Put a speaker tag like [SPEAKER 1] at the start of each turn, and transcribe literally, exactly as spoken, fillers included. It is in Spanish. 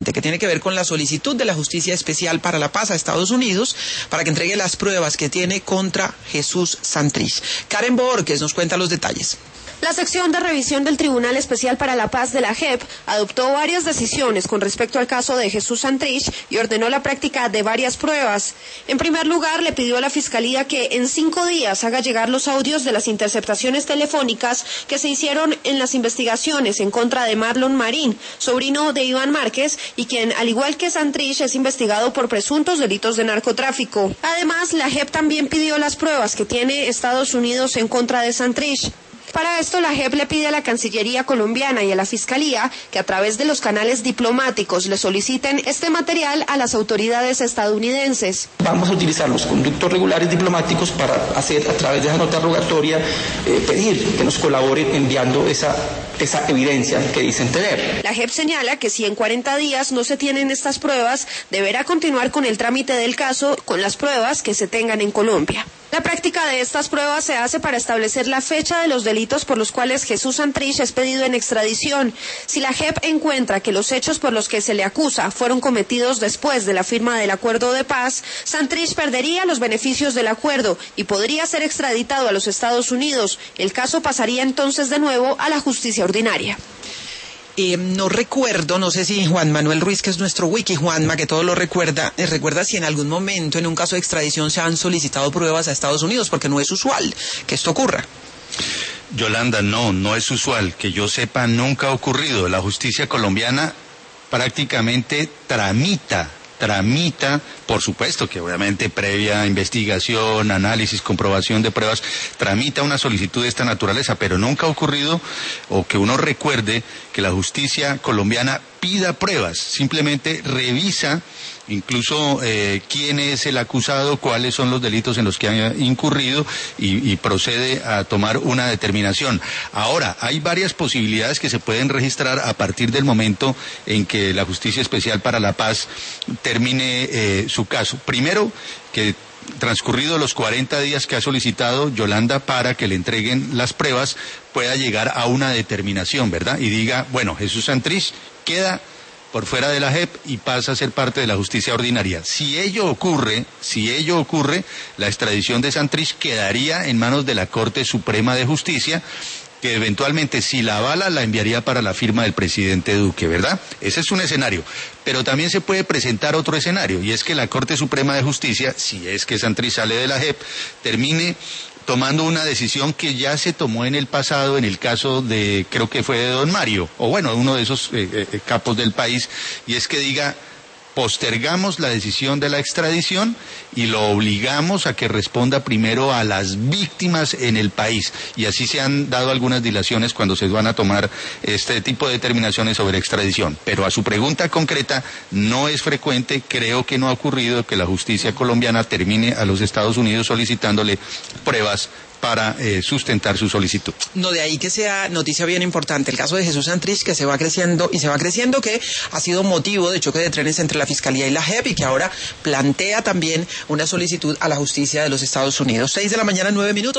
[SPEAKER 1] que tiene que ver con la solicitud de la Justicia Especial para la Paz a Estados Unidos para que entregue las pruebas que tiene contra Jesús Santrich. Karen Borges nos cuenta los detalles.
[SPEAKER 2] La sección de revisión del Tribunal Especial para la Paz de la J E P adoptó varias decisiones con respecto al caso de Jesús Santrich y ordenó la práctica de varias pruebas. En primer lugar, le pidió a la Fiscalía que en cinco días haga llegar los audios de las interceptaciones telefónicas que se hicieron en las investigaciones en contra de Marlon Marín, sobrino de Iván Márquez, y quien, al igual que Santrich, es investigado por presuntos delitos de narcotráfico. Además, la J E P también pidió las pruebas que tiene Estados Unidos en contra de Santrich. Para esto, la J E P le pide a la Cancillería colombiana y a la Fiscalía que a través de los canales diplomáticos le soliciten este material a las autoridades estadounidenses.
[SPEAKER 3] Vamos a utilizar los conductos regulares diplomáticos para hacer, a través de esa nota rogatoria, eh, pedir que nos colaboren enviando esa, esa evidencia que dicen tener.
[SPEAKER 2] La J E P señala que si en cuarenta días no se tienen estas pruebas, deberá continuar con el trámite del caso con las pruebas que se tengan en Colombia. La práctica de estas pruebas se hace para establecer la fecha de los delitos por los cuales Jesús Santrich es pedido en extradición. Si la J E P encuentra que los hechos por los que se le acusa fueron cometidos después de la firma del acuerdo de paz, Santrich perdería los beneficios del acuerdo y podría ser extraditado a los Estados Unidos. El caso pasaría entonces de nuevo a la justicia ordinaria.
[SPEAKER 1] Eh, no recuerdo, no sé si Juan Manuel Ruiz, que es nuestro wiki Juanma, que todo lo recuerda, eh, recuerda si en algún momento en un caso de extradición se han solicitado pruebas a Estados Unidos, porque no es usual que esto ocurra.
[SPEAKER 4] Yolanda, no, no es usual. Que yo sepa, nunca ha ocurrido. La justicia colombiana prácticamente tramita tramita, por supuesto que obviamente previa investigación, análisis, comprobación de pruebas, tramita una solicitud de esta naturaleza, pero nunca ha ocurrido, o que uno recuerde, que la justicia colombiana pida pruebas, simplemente revisa incluso eh, quién es el acusado, cuáles son los delitos en los que ha incurrido y, y procede a tomar una determinación. Ahora, hay varias posibilidades que se pueden registrar a partir del momento en que la Justicia Especial para la Paz termine eh, su caso. Primero, que transcurridos los cuarenta días que ha solicitado Yolanda para que le entreguen las pruebas, pueda llegar a una determinación, ¿verdad? Y diga, bueno, Jesús Santrich queda por fuera de la J E P y pasa a ser parte de la justicia ordinaria. Si ello ocurre, si ello ocurre, la extradición de Santrich quedaría en manos de la Corte Suprema de Justicia, que eventualmente, si la avala, la enviaría para la firma del presidente Duque, ¿verdad? Ese es un escenario. Pero también se puede presentar otro escenario, y es que la Corte Suprema de Justicia, si es que Santrich sale de la J E P, termine tomando una decisión que ya se tomó en el pasado en el caso de, creo que fue de Don Mario, o bueno, uno de esos eh, eh, capos del país, y es que diga, postergamos la decisión de la extradición y lo obligamos a que responda primero a las víctimas en el país. Y así se han dado algunas dilaciones cuando se van a tomar este tipo de determinaciones sobre extradición. Pero a su pregunta concreta, no es frecuente, creo que no ha ocurrido que la justicia colombiana termine a los Estados Unidos solicitándole pruebas para eh, sustentar su solicitud.
[SPEAKER 1] No, de ahí que sea noticia bien importante el caso de Jesús Santrich, que se va creciendo y se va creciendo, que ha sido motivo de choque de trenes entre la Fiscalía y la J E P y que ahora plantea también una solicitud a la justicia de los Estados Unidos. Seis de la mañana, nueve minutos.